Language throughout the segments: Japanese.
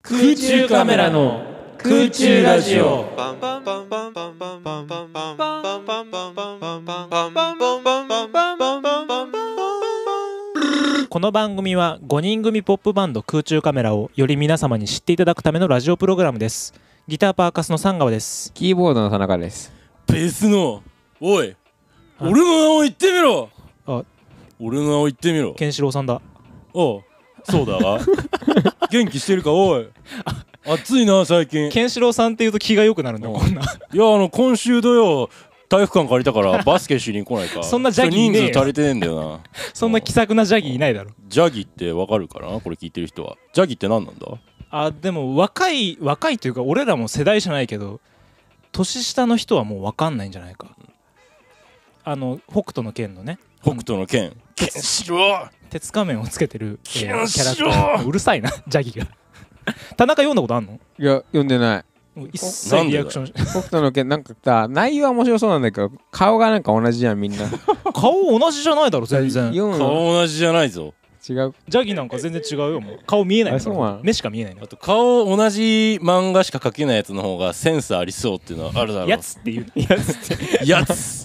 空中カメラの空中ラジオ。この番組は5人組ポップバンド空中カメラをより皆様に知っていただくためのラジオプログラムです。ギターパーカスの三川です。 キーボードの田中です。 ベースのおい、俺の名を言ってみろ。 あ、 俺の名を言ってみろ。 ケンシロウさんだ。 おう、そうだが元気してるか。おい、暑いな最近。 ケンシロウさんって言うと気が良くなるんだこんな。 いや今週土曜体育館借りたからバスケしに来ないか。 そんなジャギいねえよ。 人数足りてねえんだよなそんな気さくなジャギいないだろ。 ジャギってわかるかな、これ聞いてる人は。ジャギって何なんだ。 あ、でも若いというか俺らも世代じゃないけど年下の人はもう分かんないんじゃないか。北斗の拳のね、 北斗の拳、ケンシロウ鉄仮面をつけてる、 ケンキャラクタシロウー。うるさいなジャギが田中読んだことあんの？ いや、読んでない。 もう一切リアクションし北斗の拳なんかさ、内容は面白そうなんだけど顔がなんか同じじゃんみんな。 顔同じじゃないだろ全然。 読むの顔同じじゃないぞ。 違う。 ジャギなんか全然違うよ。もう顔見えないんだから。 あ、そうなの？ 目しか見えないの。 あと顔同じ漫画しか描けないやつの方がセンスありそうっていうのはあるだろう。 やつって言う。 やつ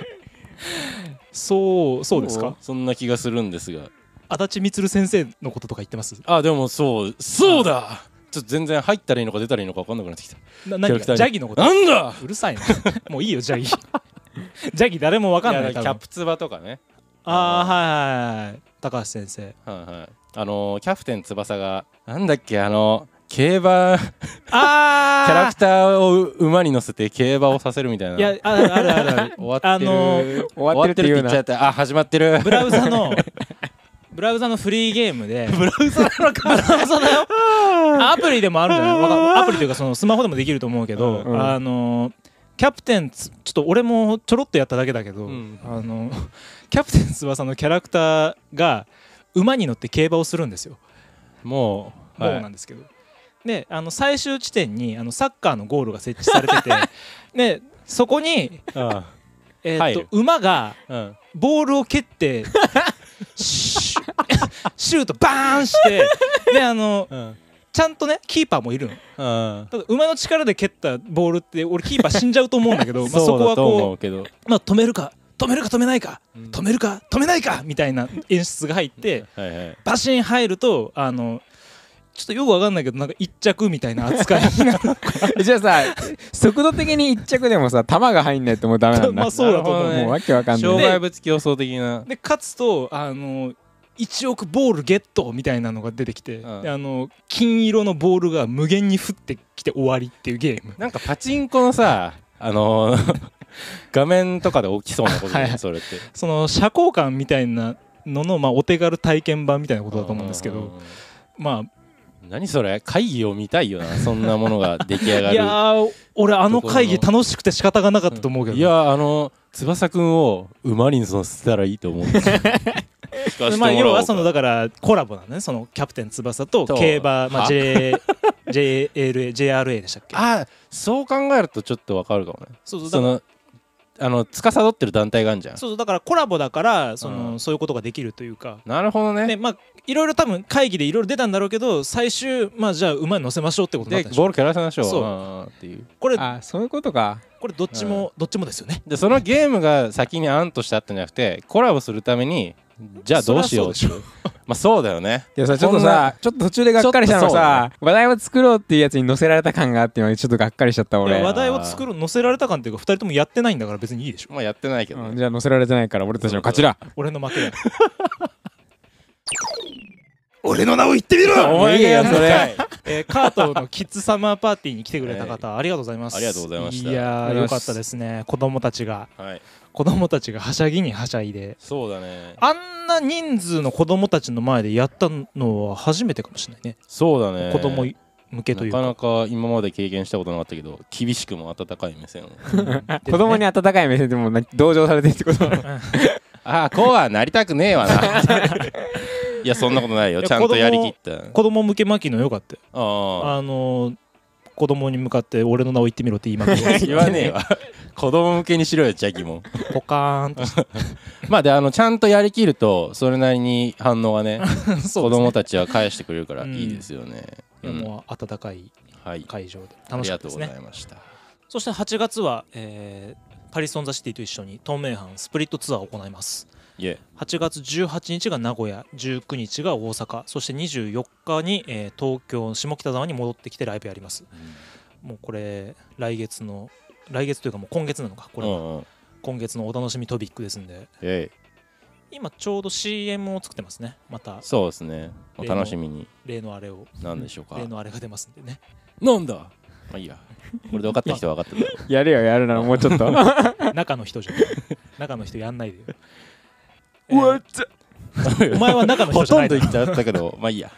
そうですか。 そんな気がするんですが。 足立満先生のこととか言ってます？ あ、でもそうだ。ちょっと全然入ったらいいのか出たらいいのか分かんなくなってきた。 何がジャギのこと？ なんだ。 うるさいなもういいよジャギジャギ誰も分かんない。 キャプツバとかね。 はいはい、高橋先生。 はいはい。キャプテン翼がなんだっけ、競馬キャラクターを馬に乗せて競馬をさせるみたいな。 いや、ある終わってるって言っちゃった。あ、始まってる。 ブラウザのフリーゲームで。 ブラウザのか。 ブラウザだよアプリでもあるんじゃない？アプリというかそのスマホでもできると思うけど、キャプテンちょっと俺もちょろっとやっただけだけど、キャプテン翼のキャラクターが馬に乗って競馬をするんですよ。 もうなんですけど、で最終地点にサッカーのゴールが設置されててでそこに馬がボールを蹴ってシュートバーンしてでちゃんとねキーパーもいるの。ただ馬の力で蹴ったボールって俺キーパー死んじゃうと思うんだけどそこはこう止めるか止めないか、止めるか止めないかみたいな演出が入ってバシン入るとちょっとよくわかんないけどなんか一着みたいな扱いになるじゃあさ、速度的に一着でもさ球が入んないともうダメなんだ。 まあそうだと思う。 もうわけわかんない。 障害物競争的なで勝つと1億ボールゲットみたいなのが出てきて、で金色のボールが無限に降ってきて終わりっていうゲーム。 なんかパチンコのさ画面とかで起きそうなことだよねそれって。 その社交感みたいなのの、お手軽体験版みたいなことだと思うんですけど、 何それ、会議を見たいよなそんなものが出来上がる。 いや俺会議楽しくて仕方がなかったと思うけど、 いや翼くんを馬に乗せたらいいと思うんですよ要はだからコラボなんだね、そのキャプテン翼と競馬、JRA でしたっけ。 あ、そう考えるとちょっとわかるかもね。 そう司ってる団体があるじゃん。 そうだからコラボだからそういうことができるというか。 なるほどね。 いろいろ多分会議でいろいろ出たんだろうけど最終じゃあ馬に乗せましょうってことになったでしょ。 ボール蹴らせましょう。 そうっていう。 これそういうことか。 これどっちもですよね。 でそのゲームが先に案としてあったんじゃなくてコラボするためにじゃあどうしようっていう。そうだよね。 いやさ、ちょっと途中でがっかりしたのさ、話題を作ろうっていうやつに載せられた感があってちょっとがっかりしちゃった俺。 話題を載せられた感っていうか2人ともやってないんだから別にいいでしょ。 やってないけどね。 じゃあ載せられてないから俺たちの勝ちだ。 俺の負けだ俺の名を言ってみろ。 お前がやそれカートのキッズサマーパーティーに来てくれた方ありがとうございます。 ありがとうございました。 いやーよかったですね。子供たちがはしゃぎにはしゃいで。 そうだね。 あんな人数の子供たちの前でやったのは初めてかもしれないね。 そうだね。 子供向けというかなかなか今まで経験したことなかったけど厳しくも温かい目線を子供に温かい目線でも同情されてるってことああこうはなりたくねえわないやそんなことないよ。ちゃんとやりきった子供向け巻きのよかったよ。 子供に向かって俺の名を言ってみろって言いまくる言わねえわ子供向けにしろよジャギもポカーンとでちゃんとやりきるとそれなりに反応がね子供たちは返してくれるからいいですよね。 いやもう温かい会場で楽しかったですね。 ありがとうございました。 そして8月は、パリス・オン・ザ・シティと一緒に透明版スプリットツアーを行います。8月18日が名古屋、19日が大阪、そして24日に、東京下北沢に戻ってきてライブやります。もうこれ来月というかもう今月なのか、これは今月のお楽しみトピックですんで、今ちょうど CM を作ってますね。またそうですね、お楽しみに。 例のあれを、 何でしょうか。 例のあれが出ますんでね。 なんだ、まあいいや、これで分かった人は分かっただろう。 やるよ、やるならもうちょっと中の人じゃん、中の人やんないでよ。 お前は中の人じゃないだろ。 ほとんど言っちゃったけどまあいいや。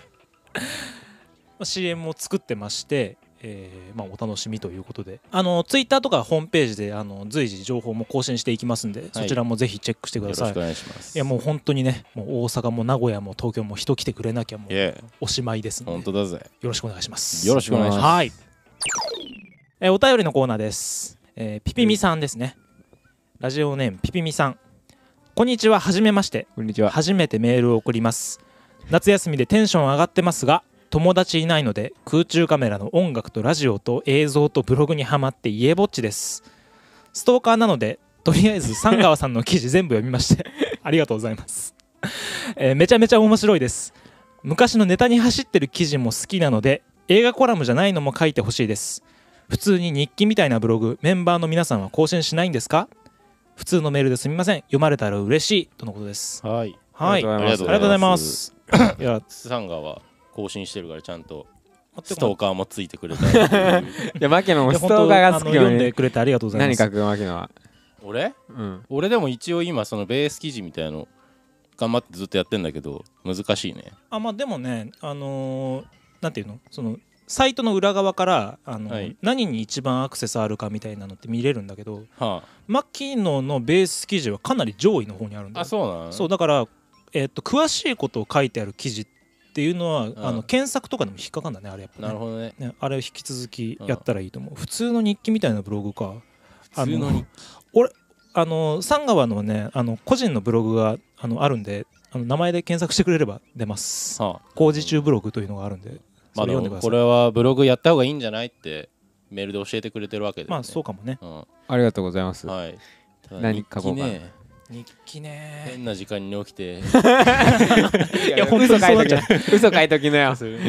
CM を作ってまして、まあ、お楽しみということで、ツイッターとかホームページで随時情報も更新していきますんで、そちらもぜひチェックしてください。 よろしくお願いします。 いやもう本当にね、もう大阪も名古屋も東京も人来てくれなきゃもうおしまいですので、 本当だぜ。 よろしくお願いします。 よろしくお願いします。 はい。お便りのコーナーです。ピピミさんですね。ラジオネームピピミさん。こんにちは、はじめまして。 こんにちは。 初めてメールを送ります。夏休みでテンション上がってますが、友達いないので空中カメラの音楽とラジオと映像とブログにハマって家ぼっちです。ストーカーなのでとりあえず三川さんの記事全部読みましてありがとうございます。めちゃめちゃ面白いです。昔のネタに走ってる記事も好きなので映画コラムじゃないのも書いてほしいです。普通に日記みたいなブログメンバーの皆さんは更新しないんですか？普通のメールですみません、読まれたら嬉しいとのことです。 はい、 はい、ありがとうございます。 いやサンガは更新してるからちゃんとストーカーもついてくれたいや牧野もストーカーがつくよね。 読んでくれてありがとうございます。 何書く牧野は。 俺でも一応今そのベース記事みたいの頑張ってずっとやってんだけど難しいね。 まあでもねなんていうの、そのサイトの裏側から何に一番アクセスあるかみたいなのって見れるんだけど、牧野のベース記事はかなり上位の方にあるんだよ。 そうなの？ そうだから、詳しいことを書いてある記事っていうのは、検索とかでも引っかかんだね、あれやっぱね。 なるほど ねあれを引き続きやったらいいと思う。普通の日記みたいなブログか。 普通の日記。 俺三川のね個人のブログがあるんで、名前で検索してくれれば出ます。工事中ブログというのがあるんで、それ読んでください。 これはブログやった方がいいんじゃないってメールで教えてくれてるわけで、ね、 まあそうかもね、 ありがとうございます。 はい、 何書こうかな。 日記ね、 変な時間に起きていや本当にそうなっちゃう。嘘書いときなよ。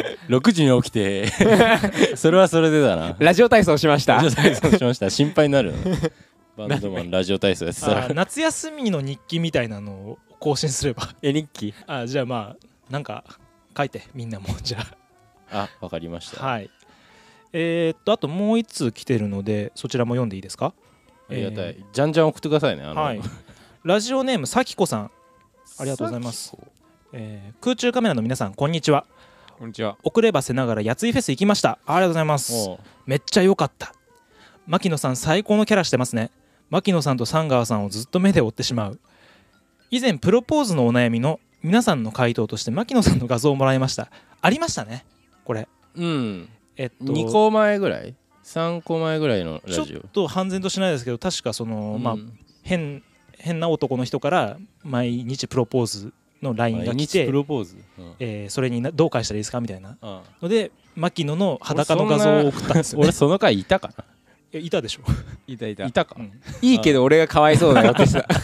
6時に起きてそれはそれでだな。 ラジオ体操しました。 ラジオ体操しました。心配になるバンドマンラジオ体操やってたら夏休みの日記みたいなのを更新すれば日記。 じゃあまあなんか書いてみんなもじゃあ。わかりました。 はい。あともう1通来てるのでそちらも読んでいいですか？ ありがたい。じゃんじゃん送ってくださいね。 はい。ラジオネームさきこさん、ありがとうございます。空中カメラの皆さんこんにちは。 こんにちは。 遅ればせながらやついフェス行きました。ありがとうございます。めっちゃ良かった。牧野さん最高のキャラしてますね。牧野さんと三川さんをずっと目で追ってしまう。以前プロポーズのお悩みの皆さんの回答として牧野さんの画像をもらいました。ありましたねこれ。 2個前ぐらい3個前ぐらいのラジオ。 ちょっと半然としないですけど、確かその、まあ変な男の人から毎日プロポーズの LINE が来て、 プロポーズ、 それにどう返したらいいですかみたいなので牧野の裸の画像を送ったんですよ、ね、 俺その回いたかな。 いたでしょ。 いたか、 いいけど俺がかわいそうだよってさ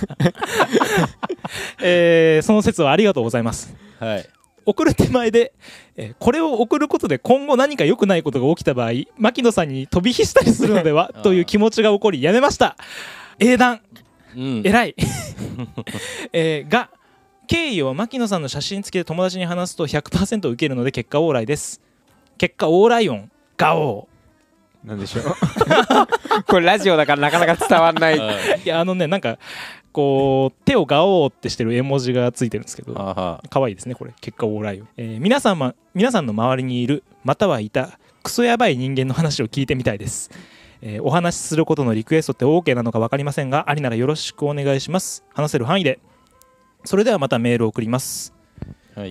その説はありがとうございます。 はい。 送る手前で、これを送ることで今後何か良くないことが起きた場合牧野さんに飛び火したりするのではという気持ちが起こりやめました。英断、偉いが経緯を牧野さんの写真付きで友達に話すと 100% 受けるので結果オーライです。結果オーライオンガオーなんでしょうこれラジオだからなかなか伝わんないいやなんかこう手をガオーってしてる絵文字がついてるんですけど可愛いですねこれ。結果オーライオン、皆さんの周りにいるまたはいたクソやばい人間の話を聞いてみたいです。お話しすることのリクエストって OK なのか分かりませんがありならよろしくお願いします。話せる範囲で。それではまたメールを送ります。 はい。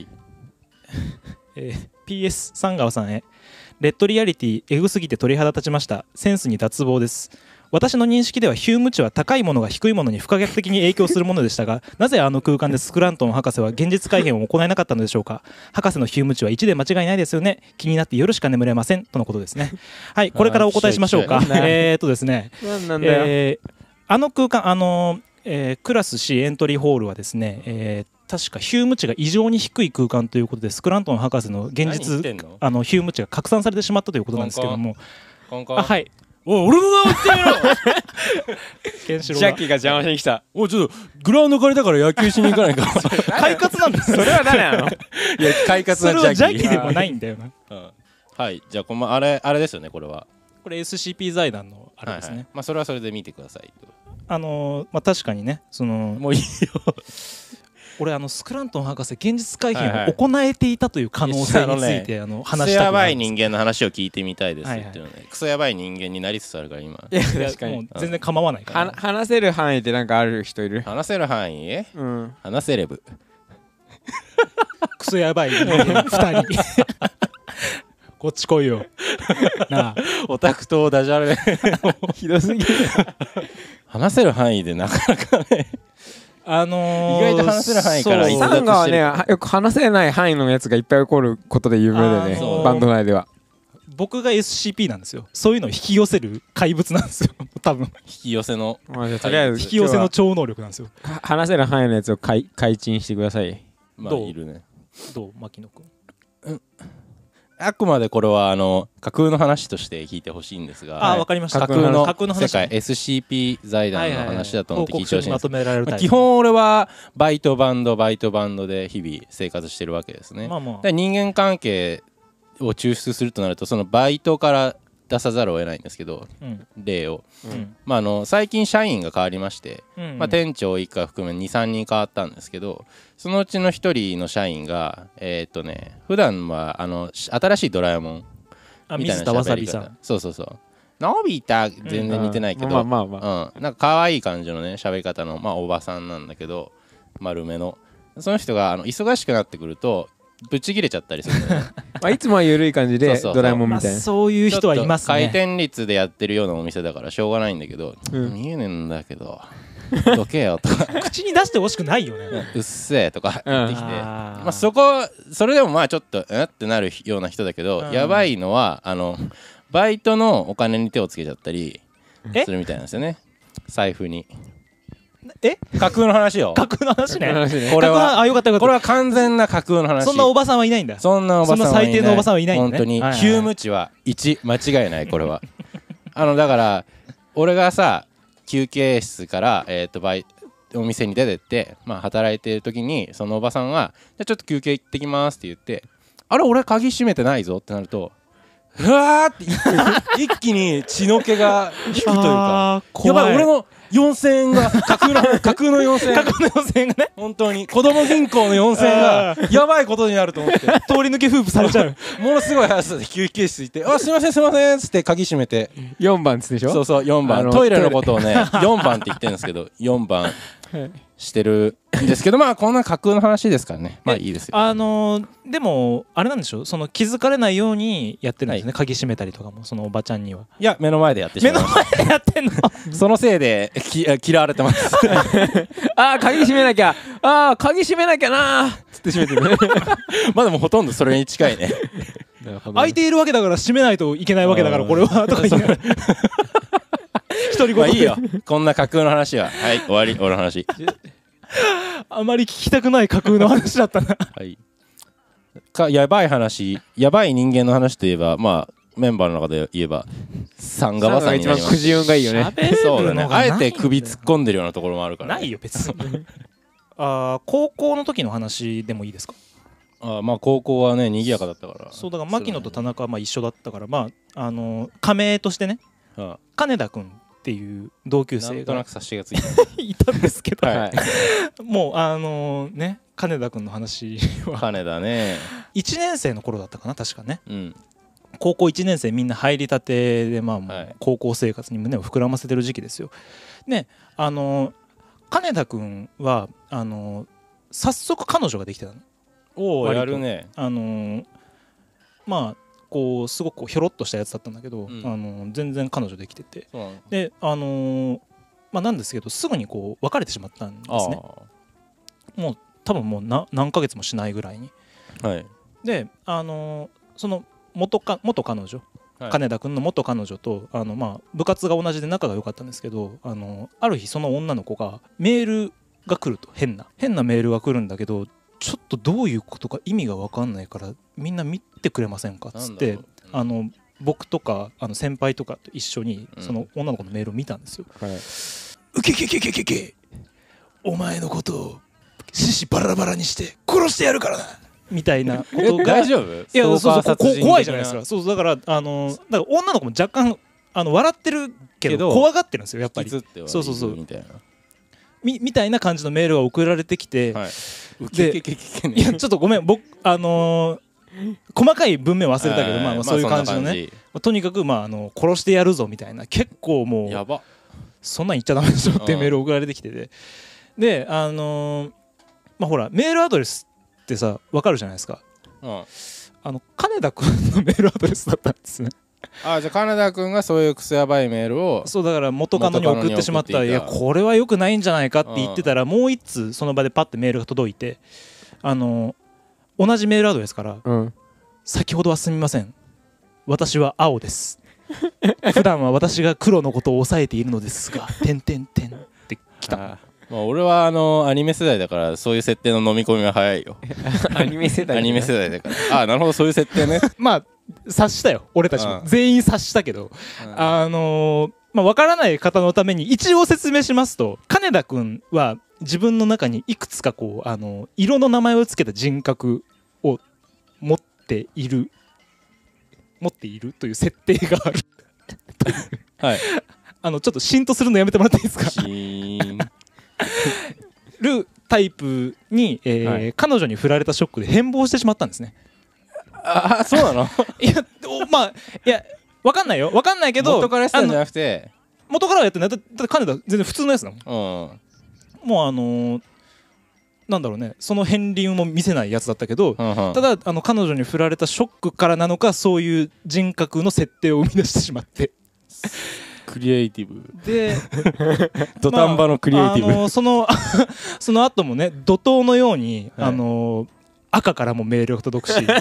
PS 三川さんへ。レッドリアリティエグすぎて鳥肌立ちました。センスに脱帽です。 私の認識ではヒューム値は高いものが低いものに不可逆的に影響するものでしたが、なぜあの空間でスクラントン博士は現実改変を行えなかったのでしょうか。博士のヒューム値は1で間違いないですよね。気になって夜しか眠れませんとのことですね。はい、これからお答えしましょうか。ですね、あの空間クラス C エントリーホールはですね、確かヒューム値が異常に低い空間ということで、スクラントン博士の現実ヒューム値が拡散されてしまったということなんですけども、はい、 おい俺の名前言ってみろケンシロウジャッキーが邪魔しに来た。 おいちょっとグラウンド借りたから野球しに行かないか快活なんですそれは誰なの。いや快活なジャッキーでもないんだよなはい、じゃああれですよね。これ SCP 財団のあれですね。 まあそれはそれで見てください。 まあ確かにね、 もういいよ俺スクラントン博士現実改変を行えていたという可能性について話したくなるんです。 クソやばい人間の話を聞いてみたいですっていうので、クソやばい人間になりつつあるから今。 いや確かにもう全然構わないから。 話せる範囲でなんかある人いる？ 話せる範囲？話せレブ。 クソやばい人間2人。こっち来いよ。なあ。 オタクとダジャレ。 ひどすぎる。 話せる範囲でなかなかね。意外と話せる範囲からサンガはね、よく話せない範囲のやつがいっぱい起こることで有名でね、バンド内では。 僕が SCP なんですよ。そういうのを引き寄せる怪物なんですよ。多分。 引き寄せの。 とりあえず引き寄せの超能力なんですよ。 話せる範囲のやつを開陳してください。 まあいるね。 どう牧野くん。 あくまでこれは架空の話として聞いてほしいんですが、 わかりました。 架空の世界 SCP 財団の話だと思って聞いてほしいんです。基本俺はバイトバンドで日々生活してるわけですね。で人間関係を抽出するとなるとそのバイトから出さざるを得ないんですけど、例を、最近社員が変わりまして、店長以下含め 2,3 人変わったんですけど、そのうちの1人の社員が普段は新しいドラえもんみたいな喋り方。そうのび太全然似てないけど、なんか可愛い感じのね喋り方のおばさんなんだけど、丸めのその人が忙しくなってくるとぶち切れちゃったりするのね。 いつもは緩い感じでドラえもんみたいな、 そういう人はいますね。 回転率でやってるようなお店だからしょうがないんだけど、見えねえんだけどどけよとか口に出してほしくないよね。 うっせえとか言ってきて、それでもちょっとってなるような人だけど、やばいのはバイトのお金に手をつけちゃったりするみたいなんですよね。財布に。架空の話よ。 架空の話ね。 これはよかったよかった。 これは完全な架空の話。 そんなおばさんはいないんだ。 そんな最低のおばさんはいないんだね。 本当にヒューム値は1間違いない。これはだから俺がさ休憩室からお店に出てって働いてる時にそのおばさんはじゃあちょっと休憩行ってきますって言って、あれ俺鍵閉めてないぞってなると、うわーって一気に血の気が引くというか、やばい俺の4000円が架空の4000円架空の4000円がね、 本当に子供銀行の4000円がやばいことになると思って通り抜け夫婦されちゃう。 ものすごい速さで休憩室行って「すいませんっつって鍵閉めて 4番っつってでしょ。 そう4番トイレのことをね4番って言ってるんですけど4番してるんですけど、こんな架空の話ですからね、いいですよ。 でもあれなんでしょ、その気づかれないようにやってるんですね、鍵閉めたりとかもそのおばちゃんには。 いや目の前でやってしまいました。 目の前でやってんのそのせいで嫌われてます鍵閉めなきゃ鍵閉めなきゃなーつって閉めてるねでもほとんどそれに近いね空いているわけだから閉めないといけないわけだからこれはとか言いながら独り言いいよこんな架空の話は。はい終わり俺の話あまり聞きたくない架空の話だったなはいやばい話、やばい人間の話といえばメンバーの中で言えばサンガバさんになります。 一番くじ運がいいよね。 そうだね。あえて首突っ込んでるようなところもあるから、ね、 ないよ別に高校の時の話でもいいですか。 高校はね賑やかだったから。 そうだから牧野と田中は一緒だったから加盟としてね、金田君っていう同級生がなんとなく察しがついいたんですけど、もうね金田君の話は金田ね 1年生の頃だったかな確かね、高校1年生みんな入りたてでもう高校生活に胸を膨らませてる時期ですよ。ね金田君は早速彼女ができてたの。 やるね。 こうすごくひょろっとしたやつだったんだけど、全然彼女できてて、でなんですけどすぐにこう別れてしまったんですね。もう多分もう何ヶ月もしないぐらいに。でその元彼女、金田君の元彼女と部活が同じで仲が良かったんですけど、ある日その女の子がメールが来ると、変なメールが来るんだけど、ちょっとどういうことか意味が分かんないからみんな見てくれませんかっつって、僕とか先輩とかと一緒にその女の子のメールを見たんですよ。うけけけけけけ、お前のことを獅子バラバラにして殺してやるからなみたいなことが大丈夫？ いや、そう怖いじゃないですか。そうだから女の子も若干笑ってるけど怖がってるんですよやっぱり。そうみたいな感じのメールが送られてきて、でいやちょっとごめん、僕細かい文面忘れたけど、そういう感じのね、とにかく殺してやるぞみたいな、結構もうやば、 そんなん言っちゃダメでしょっていうメール送られてきてて、でほらメールアドレスってさ分かるじゃないですか。金田君のメールアドレスだったんですね。 じゃあ金田君がそういうクソやばいメールを、 そうだから元カノに送ってしまった。いやこれは良くないんじゃないかって言ってたら、もう一通その場でパッてメールが届いて、同じメールアドレスから、先ほどはすみません、私は青です普段は私が黒のことを抑えているのですがって来た。 俺はアニメ世代だからそういう設定の飲み込みが早いよアニメ世代だからなるほど、そういう設定ね察したよ俺たちも、全員察したけど、分からない方のために一応説明しますと、金田君は自分の中にいくつかこう色の名前をつけた人格を持っているという設定があるはいちょっとシーンとするのやめてもらっていいですか。シーンるタイプに、彼女に振られたショックで変貌してしまったんですね。 そうなの？ いや分かんないよ、分かんないけど、 元からしたんじゃなくて、 元からやってない。だって金田全然普通のやつだもん。もうなんだろうね、その片鱗も見せないやつだったけど、ただ彼女に振られたショックからなのか、そういう人格の設定を生み出してしまってクリエイティブで土壇場のクリエイティブ、 その後もね怒涛のように、赤からもメールが届くしで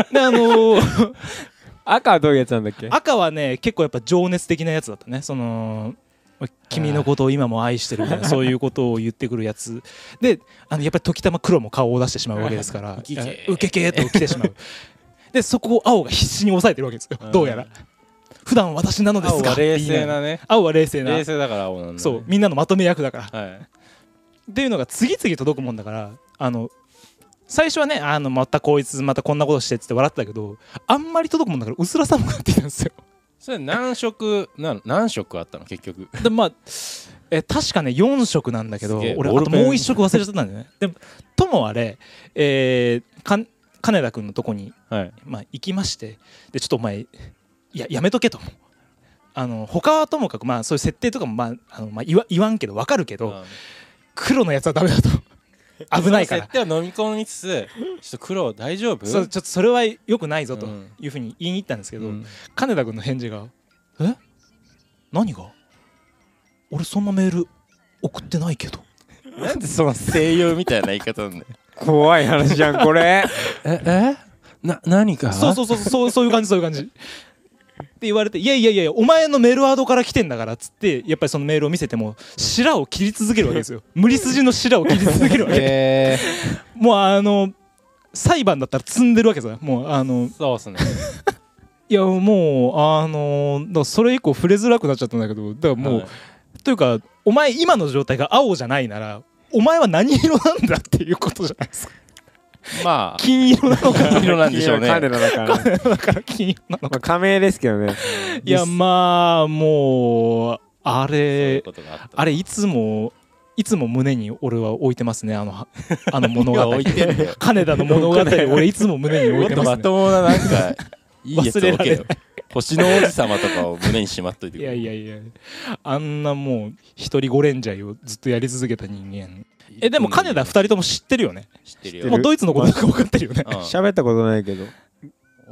赤はどういうやつなんだっけ。 赤はね結構やっぱ情熱的なやつだったね。君のことを今も愛してるみたいなそういうことを言ってくるやつで、やっぱり時たま黒も顔を出してしまうわけですからウケケと来てしまうでそこを青が必死に抑えてるわけですよ、どうやら。普段私なのですが、 青は冷静なね、 青は冷静だから青なんだ、ね、 そうみんなのまとめ役だから、っていうのが次々届くもんだから、最初はねまたこいつまたこんなことしてって笑ってたけど、あんまり届くもんだから薄ら寒くなってきたんですよ。 それ何色あったの結局。 で確かね4色なんだけど、俺あともう1色忘れちゃったんだよね。でもともあれ、金田君のとこに、行きまして、でちょっとお前やめとけと。他はともかくそういう設定とかも言わんけど分かるけど、黒のやつはダメだと危ないから。 設定を飲み込みつつ、ちょっと黒大丈夫？ ちょっとそれは良くないぞというふうに言いに行ったんですけど、金田君の返事が何が？俺そんなメール送ってないけど。 なんでその声優みたいな言い方なんだよ。 怖い話じゃんこれ。 何か？ そういう感じって言われて、いやお前のメールワードから来てんだからっつって、やっぱりそのメールを見せても白を切り続けるわけですよ。無理筋の白を切り続けるわけ。もう裁判だったら積んでるわけですよ。もうそうっすね。 いやもうだからそれ以降触れづらくなっちゃったんだけど、だからもう、というかお前今の状態が青じゃないならお前は何色なんだっていうことじゃないですか。金色なのか金色なんでしょうね。 彼のだから金色なのか。 仮名ですけどね。 いやもうあれいつも胸に俺は置いてますね。物語金田の物語俺いつも胸に置いてますね。 まともななんかいいやつ置けよ。星の王子様とかを胸にしまっといてくれ。 いやあんなもう一人ゴレンジャーをずっとやり続けた人間。でも金田2人とも知ってるよね。 知ってるよ。 もうドイツのことなんか分かってるよね。 喋ったことないけど。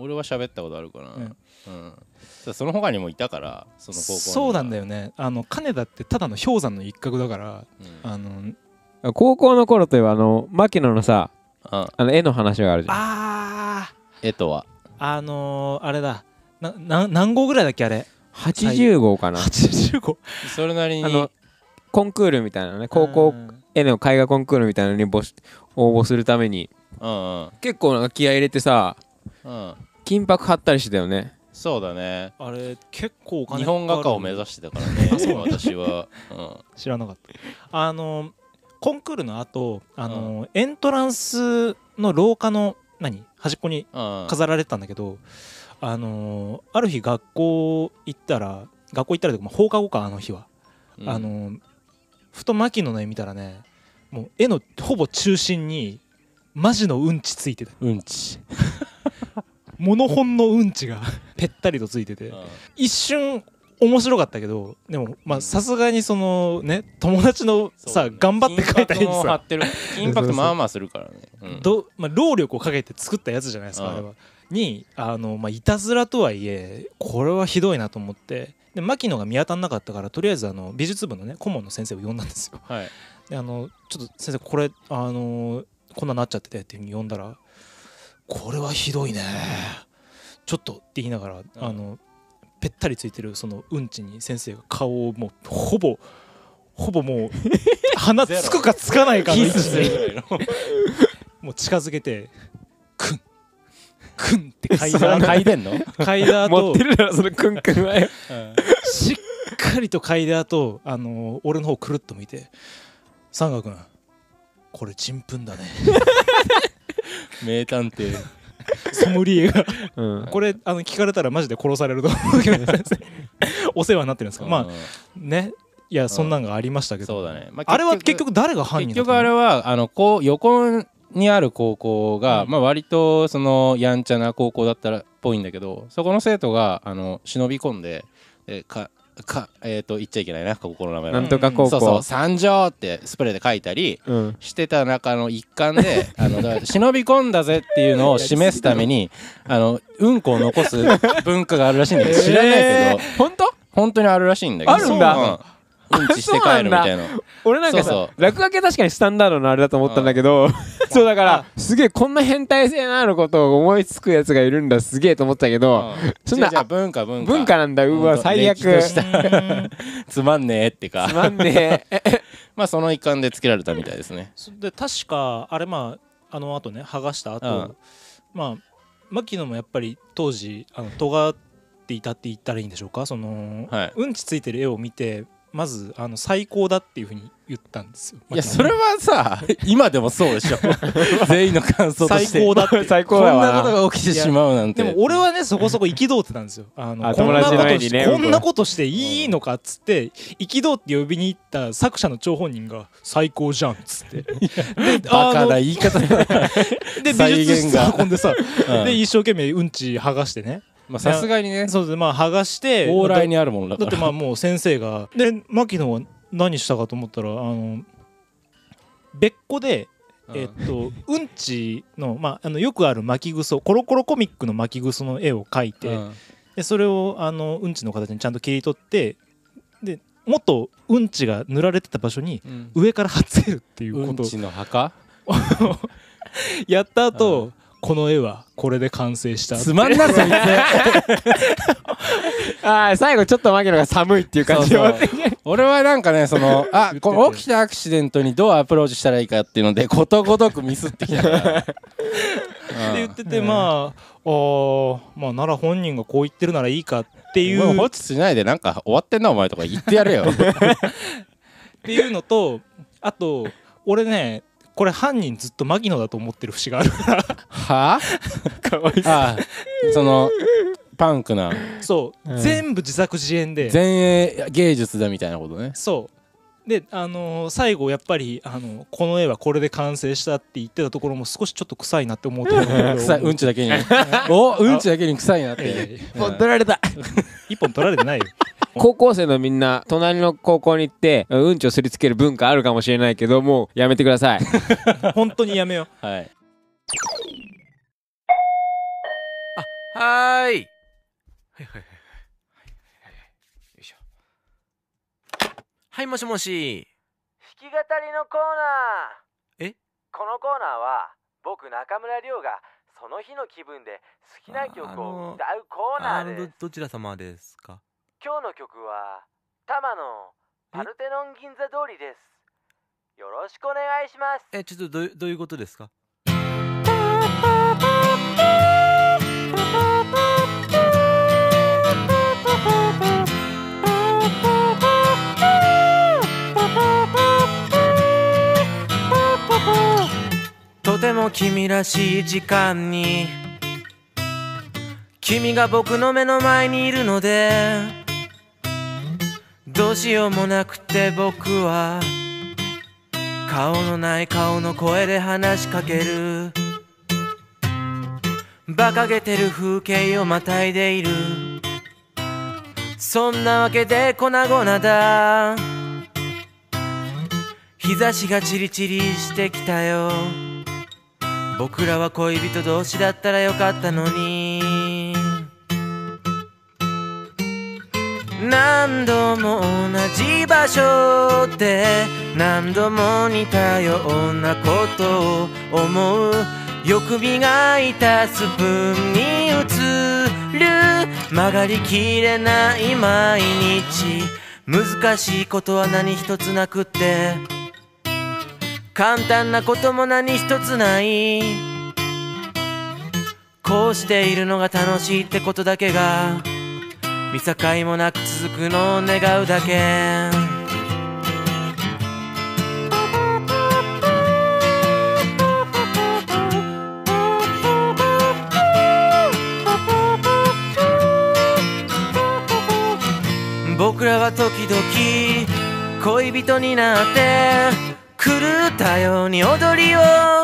俺は喋ったことあるかな、その他にもいたからその高校に。 そうなんだよね。金田ってただの氷山の一角だから、 高校の頃といえば牧野のさ、絵の話があるじゃん。 絵とはあれだ、何号ぐらいだっけあれ。 80号かな。 80号。 それなりにコンクールみたいなね、高校絵の絵画コンクールみたいなのに応募するために、結構なんか気合い入れてさ、金箔貼ったりしてたよね。 そうだね。 あれ結構お金日本画家を目指してたからね私は、 知らなかった。コンクールの後エントランスの廊下の端っこに飾られてたんだけど、ある日学校行ったらというか放課後か、あの日は、ふと牧野の絵見たらね、もう絵のほぼ中心にマジのうんちついてた。 うんちモノホンのうんちがぺったりとついてて、一瞬面白かったけど、でもさすがにそのね、友達のさ、頑張って描いた絵にさ、 金箔まあまあするからね、 労力をかけて作ったやつじゃないですか、あれは。にいたずらとはいえこれはひどいなと思って、で牧野が見当たんなかったから、とりあえず美術部のね顧問の先生を呼んだんですよ。でちょっと先生これこんななっちゃっててっていう風に呼んだら、これはひどいねちょっとって言いながら、ぺったりついてるそのうんちに先生が顔をもうほぼもう鼻つくかつかないかの位置でもう近づけてクンって嗅いでんの嗅いだ後持ってるだろそのクンクンはよしっかりと嗅いだ後俺の方くるっと見て、三河君これちんぷんだね名探偵ソムリエが、これ聞かれたらマジで殺されると思うけどお世話になってるんですか。まあね、いやそんなんがありましたけど、 そうだね。 あれは結局誰が犯人だったの？ 結局あれは横にある高校が、割とそのやんちゃな高校だったらっぽいんだけど、そこの生徒が忍び込んで言っちゃいけないな、ここの名前はなんとか高校、 そう参上ってスプレーで書いたりしてた中の一環で、忍び込んだぜっていうのを示すためにうんこを残す文化があるらしいんだけど、知らないけど本当にあるらしいんだけど、 あるんだ、 うんちして帰るみたいな。 俺なんかさ、落書き確かにスタンダードのあれだと思ったんだけど、そうだからすげえこんな変態性のあることを思いつくやつがいるんだ、すげえと思ったけど、そんな文化なんだ。うわ最悪つまんねえってか、 つまんねえその一環でつけられたみたいですね。 で確かあれあの後ね剥がした後、牧野もやっぱり当時尖っていたって言ったらいいんでしょうか、その、うんちついてる絵を見てまず最高だっていうふうに言ったんですよ。 いやそれはさ今でもそうでしょ全員の感想として最高だって最高だわ。 こんなことが起きてしまうなんて。 でも俺はねそこそこ憤ってたんですよ。こんなことしていいのかっつって憤って呼びに行った作者の張本人が最高じゃんっつってでバカな言い方で美術室運んでさ、で一生懸命うんち剥がしてね、 さすがにね、 そうです、剥がして往来にあるものだから。だってもう先生がで牧野は何したかと思ったら別個でうんちのよくある巻きぐそ、コロコロコミックの巻きぐその絵を描いて、でそれをうんちの形にちゃんと切り取って、でもっとうんちが塗られてた場所に上から貼っつけるっていうことを、 うんちの墓やった後、この絵はこれで完成した。 つまんなそいつ最後ちょっと牧野が寒いっていう感じで俺はなんかねこの起きたアクシデントにどうアプローチしたらいいかっていうのでことごとくミスってきたからって言ってて、なら本人がこう言ってるならいいかっていう、 もう放置しないでなんか終わってんなお前とか言ってやれよっていうのと、あと俺ねこれ犯人ずっと牧野だと思ってる節があるからはぁかわいそうそのパンクな、 全部自作自演で前衛芸術だみたいなことね。 そうで最後やっぱりこの絵はこれで完成したって言ってたところも少しちょっと臭いなって思ってた臭い、うんちだけにうんちだけに臭いなって一本取られた一本取られてないよ高校生のみんな隣の高校に行ってうんちをすりつける文化あるかもしれないけど、もうやめてください本当にやめよう。 はい。 はい。はいはいはいはい。よいしょ。はい、もしもし。 弾き語りのコーナー。 え？ このコーナーは僕中村亮がその日の気分で好きな曲を歌うコーナーです。 どちら様ですか？ 今日の曲は多摩のパルテノン銀座通りです。よろしくお願いします。 ちょっとどういうことですか？ とても君らしい時間に君が僕の目の前にいるのでどうしようもなくて僕は顔のない顔の声で話しかける。馬鹿げてる風景をまたいでいる。そんなわけで粉々だ。日差しがチリチリしてきたよ。僕らは恋人同士だったらよかったのに。何度も同じ場所で何度も似たようなことを思う。よく磨いたスプーンに映る曲がりきれない毎日。難しいことは何一つなくって簡単なことも何一つない。こうしているのが楽しいってことだけが見境もなく続くのを願うだけ。僕らは時々恋人になって狂ったように踊り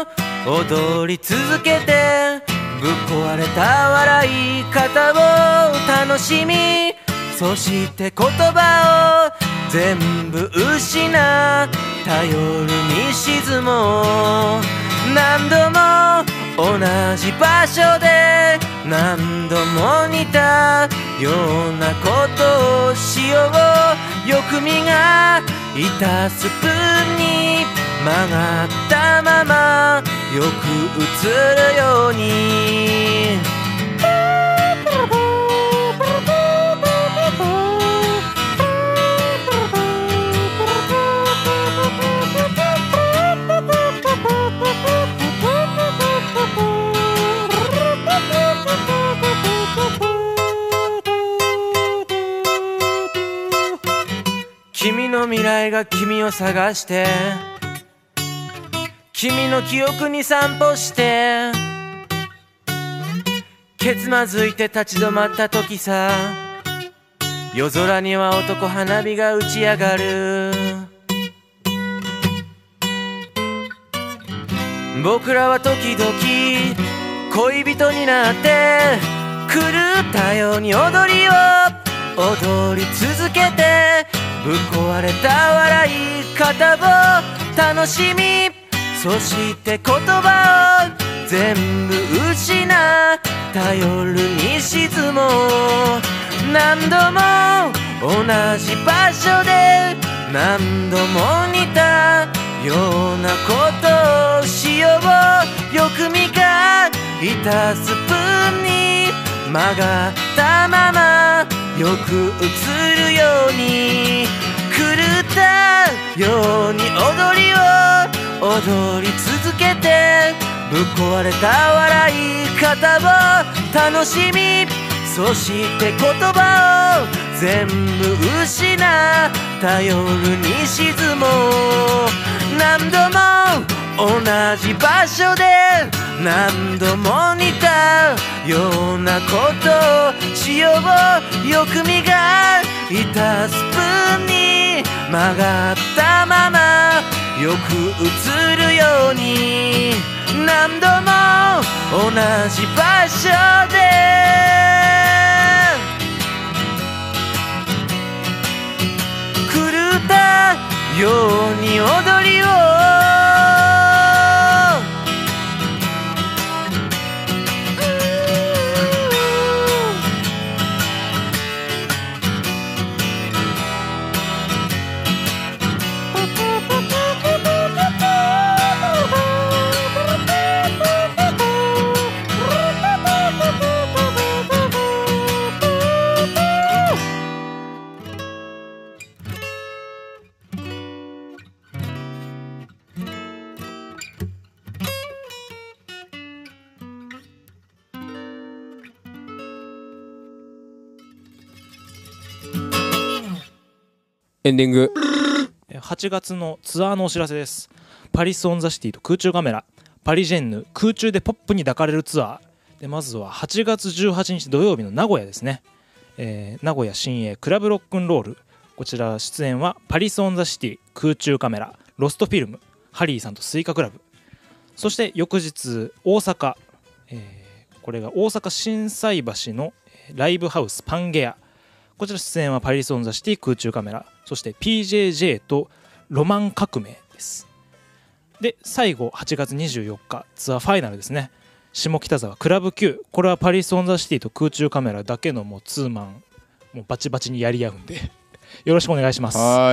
続けてぶっ壊れた笑い方を楽しみそして言葉を全部失った夜に沈もう。何度も同じ場所で何度も似たようなことをしよう。よく磨いたスプーンに曲がったままよく映るように。君の未来が君を探して君の記憶に散歩してけつまずいて立ち止まった時さ。夜空には男花火が打ち上がる。僕らは時々恋人になって狂ったように踊り続けてぶっ壊れた笑い方を楽しみそして言葉を全部失った夜に沈もう。何度も同じ場所で何度も似たようなことをしよう。よく磨いたスプーンに曲がったままよく映るように狂ったように踊り続けてぶっ壊れた笑い方を楽しみそして言葉を全部失った夜に沈もう。何度も同じ場所で何度も似たようなことをしよう。よく磨いたスプーンに曲がったままよく映るように。何度も同じ場所で狂ったように踊りエンディング。 8月のツアーのお知らせです。パリス・オン・ザ・シティと空中カメラ、パリジェンヌ空中でポップに抱かれるツアーで、まずは8月18日土曜日の名古屋ですね。名古屋新鋭クラブロックンロール、こちら出演はパリス・オン・ザ・シティ、空中カメラ、ロストフィルム、ハリーさんとスイカクラブ。そして翌日大阪、これが大阪心斎橋のライブハウスパンゲア、こちら出演はパリス・オン・ザ・シティ、空中カメラ、そして PJJ とロマン革命です。で最後8月24日ツアーファイナルですね。下北沢クラブ Q、 これはパリス・オン・ザ・シティと空中カメラだけのもうツーマン、もうバチバチにやり合うんでよろしくお願いします。はい、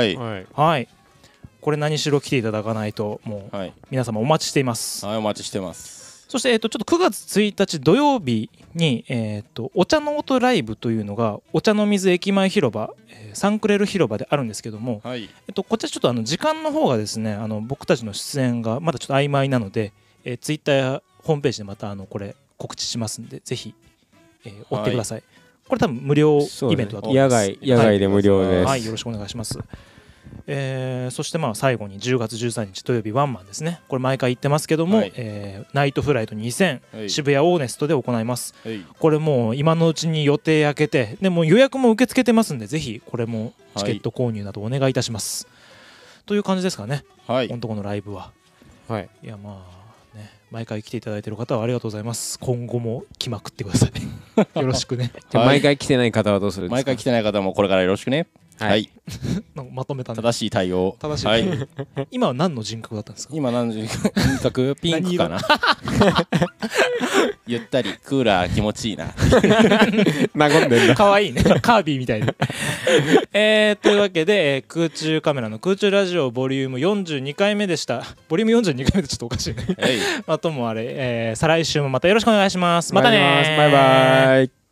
これ何しろ来ていただかないともう皆様お待ちしています。 はい、お待ちしてます。 そしてちょっと9月1日土曜日にお茶の音ライブというのがお茶の水駅前広場、サンクレル広場であるんですけども、 はい、 こちらちょっと時間の方がですね、僕たちの出演がまだちょっと曖昧なので、ツイッターやホームページでまたこれ告知しますんで、ぜひ、追ってください。これ多分無料イベントだと思います。 野外で無料です。 はい、よろしくお願いします。そして最後に10月13日土曜日ワンマンですね。これ毎回言ってますけども、ナイトフライト2000、渋谷オーネストで行います。これもう今のうちに予定開けて、でも予約も受け付けてますんで、ぜひこれもチケット購入などお願いいたします、という感じですかね。このとこのライブは、いや毎回来ていただいている方はありがとうございます。今後も来まくってくださいよろしくね。 じゃあ毎回来てない方はどうするんですか？ 毎回来てない方もこれからよろしくね。はい。 まとめたね。 正しい対応。 正しい対応。今は何の人格だったんですか？ 今何の人格？ピンクかな。ゆったりクーラー気持ちいいな。 和んでんだ。 可愛いね。カービィみたいな。というわけで空中カメラの空中ラジオボリューム42回目でした。ボリューム42回目でちょっとおかしいね。ともあれ、再来週もまたよろしくお願いします。またね。 バイバイ。